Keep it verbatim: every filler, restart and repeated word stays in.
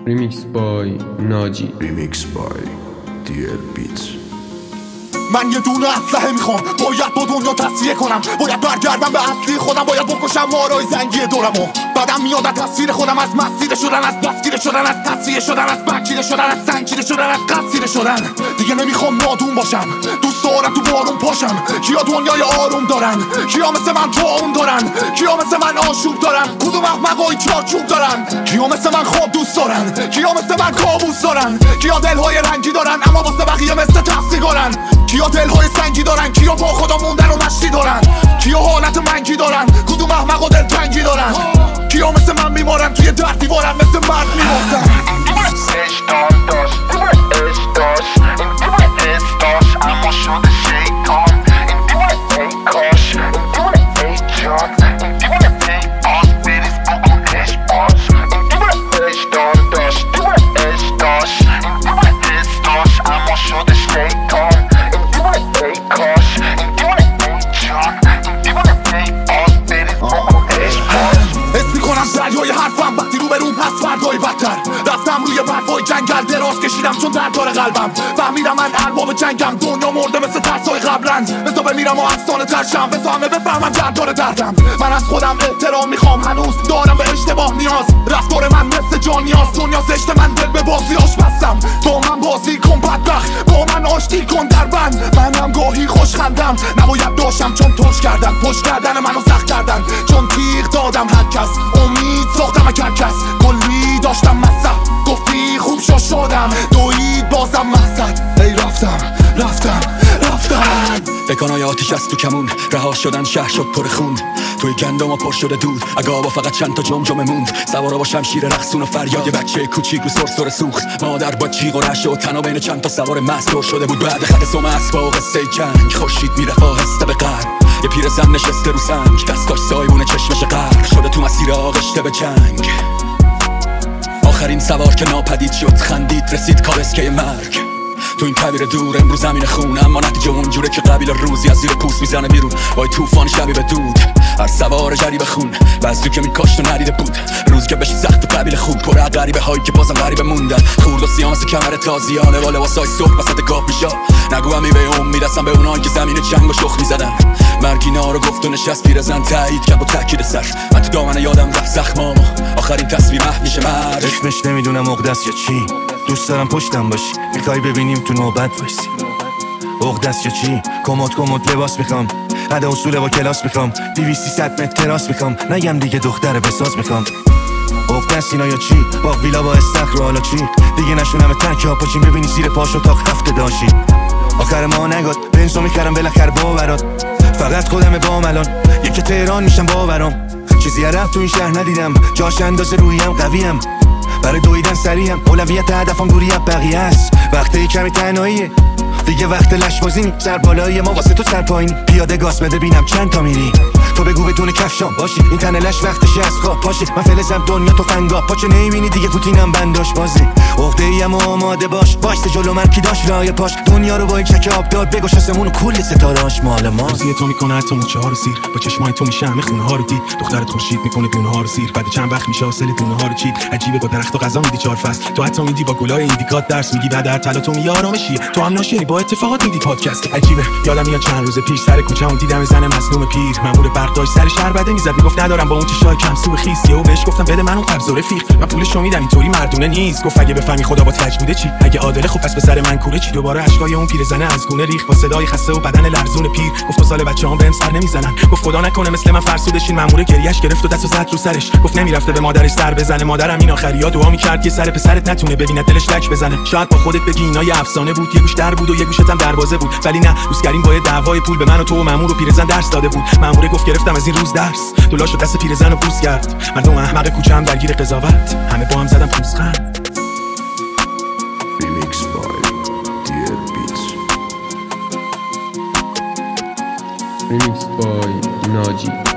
Remix by ناجی. Remix by دی ال Beats. من یه دونه اسلحه میخوام، باید با دنیا تصفیه کنم، باید برگردم به اصلی خودم، باید بکشم مارای زنگی دورمو. بعدم میاد از تصویر خودم، از مسیر شدن، از بسگیر شدن، از تصفیه شدن، از بکیره شدن، از سنگیره شدن، از قصیره شدن. دیگه نمیخوام نادون باشم، دوست دارم تو بارون پاشم. کیا دنیای آروم دارن؟ کیا مثل من طاعون دارن؟ کیا مثل من آشوب دارن؟ کدوم احمقای چارچوب دارن؟ کیا مثل من خواب دوست دارن؟ کیا مثل من کابوس دارن؟ کیا دلهای رنگی دارن اما واسه بقیه مثل تفسیرگارن؟ کیا دلهای سنگی دارن؟ کیا با خدا موندن و مشتی دارن؟ کیا حالت منگی دارن؟ کدوم احمق و دلتنگی دارن؟ کیا مثل من میمارن توی در دیوارن مثل مرد میمردن؟ اما شده شیطان این دیوانه ای کاش، این دیوانه ای جان، این دیوانه ای باز بریز بکن اش باز. این دیوانه اش دار داشت، دیوانه اش داشت، این دیوانه اش داشت اما شده شیطان این دیوانه ای کاش، این دیوانه ای جان، این دیوانه ای باز بریز بکن اش باز. حس میکنم دریای حرفم وقتی رو به روم هست فردای بدتر. رفتم روی برفای جنگل دراز کشیدم چون درد داره قلبم. فهمیدم من ارباب جنگم، دنیا مرده مثل ترسای قبلن. بزا بمیرم و افسانه ترشم، بزا همه بفهمم درد داره دردم. من از خودم احترام میخوام، هنوز دارم به اشتباه نیاز. رفتار من مثل جان نیاز، دنیا زشت من دل به بازی آش بستم. با من بازی کن بدبخت، با من آشتی کن در بند. منم گاهی خوش خندم، نباید داشتم چون توش کردن. پشت کردن منو سخت کردن چون تیغ دادم هر کس. امید ساختم هر کس، کلی داشتم مصد. گفتی خوب شو شدم، دوید بازم مقصد. ای رفتم رفتم رفتم. بکنای آتیش از تو کمون، رها شدن شهر شد پر خون. توی گندم و پر شده دود، اگه فقط چند تا جمجمه موند. سوارا با شمشیر رقصون و فریاد یه بچه کوچیک رو سرسره سوخت. مادر با جیغ و رعشه و تنها بین چند تا سوار مست دور شده بود. بعد خط سم اسبا و قصه جنگ، خورشید میرفت آهسته به غرب. یه پیرزن نشسته رو سنگ، دستاش سایبون چشمش غرق شده تو مسیر آغشته به جنگ. آخرین سوار که ناپدید شد، خندید رسید کالسکه مرگ. تو این کویر دور امروز زمین خون، اما نتیجه اونجوره که قبیل روزی از زیر پوست میزنه بیرون. وای طوفان شبی به دود، هر سوار جریب خون. بعضی که میکاشت و ندیده بود روز که بشه سخت و قبیل خوب. پر از غریبه هایی که بازم غریبه موندن. خورد و سیاه مثل کمر تازیانه و لباسای صبح وسط گاف میشا. نگو همی به امید هستم به اونایی که زمین جنگ و شخ میزدن. مرگ اینا رو گفت و نشست پیرزن تایید کرد با تاکید سر. من تو دامن یادم رفت زخمامو، آخرین تصویر محو میشه مرگ. اسمش نمیدونم عقده‌ست یا چی، دوست دارم پشتم باشی، میخوای ببینیم تو نوبت وایسی. عقده‌ست یا چی، کمد کمد لباس میخوام، ادا اصول با کلاس میخوام. دویست سیصد متر تراس میخوام، نگم دیگه دختر بساز میخوام. عقده‌ست اینا یا چی، با ویلا با استخر و حالا چی. دیگه نشونم تک ها پاچین ببینی زیر پاش اتاق هفته داشی. آخر ما نگاد بنزو میکردم بالاخره باورات. فقط خودم بام الان یکی تهران میشم باورام. چیزی عرب تو این شهر ندیدم، جاش اندازه رویم قویم. برای دویدن سریعم، اولویت هدفم دوری از بقیه است. وقتی کمی تنهاییه دیگه، وقت لشبازی. سر بالایی ما واسه تو سر پایین، پیاده گاز بده بینم چند تا میری. تو بگو بدون کفشام باشی، این تنه لش وقتشه از خواب پاشی. من فلزم دنیا تو فنگا، پاچه نمیبینی دیگه پوتینم بنداش بازی. عقده‌ایم و آماده باش، وایس جلو من کی داش رای پاش. دنیا رو با این چک آب داد بگوش آسمون و کل ستاره‌اش مال ما. روزی تو میکنه حتی موچه ها رو سیر، با چشمای تو میشه همه خونه ها رو دید. دخترت خورشید میکنه دونه ها رو سیر، بعد چند وقت میشه حاصل دونه ها رو چید. عجیبه با درخت و غذا میدی چهار فصل، تو حتی میدی با گلای ایندیکات درس میگی. بعد هر طلا تو می آرامشی، تو هم ناشی با اتفاقات میدی پادکست. عجیبه یادم میاد چند روز پیش سر کوچه‌مون دیدم زن مظلوم پیر. مأمور برداشت سر شهر بده میزد، میگفت ندارم با اون چشای کم سو خیس. یهو بهش گفتم بده من اون قبض و رفیق، من پولشو میدم اینطوری مردونه نیست. گفت اگه بفهمی خدا با تج بوده چی، اگه عادله خب پس به سر من کوره چی. دوباره اشکای اون پیرزنه از گونه ریخ با صدای خسته و بدن لرزون پیر. گفت سال بچه‌ام بهم سر نمیزنن، گفت خدا نکنه مثل من فرسودشین. مأمور گریش گرفت و دستو زد رو سرش، گفت نمیرفته به مادرش سر بزنه. مادرم این آخریا دعا میکرد که سر پسرت نتونه ببینه دلش لک بزنه. شاید با خودت بگی اینا یه افسانه بود، یه گوش در بود و یه گوشت هم دروازه بود. ولی نه، دوستگرین با دعوای پول به من و تو و مأمور و پیرزن درس داده بود. مأمور گفت گرفتم از این روز درس، دلاشو دست پیرزن رو بوس کرد. مردم احمق کوچه‌ام درگیر قضاوت، همه با هم زدن پوزخند. Remix by دی ال Beats. Remix by ناجی.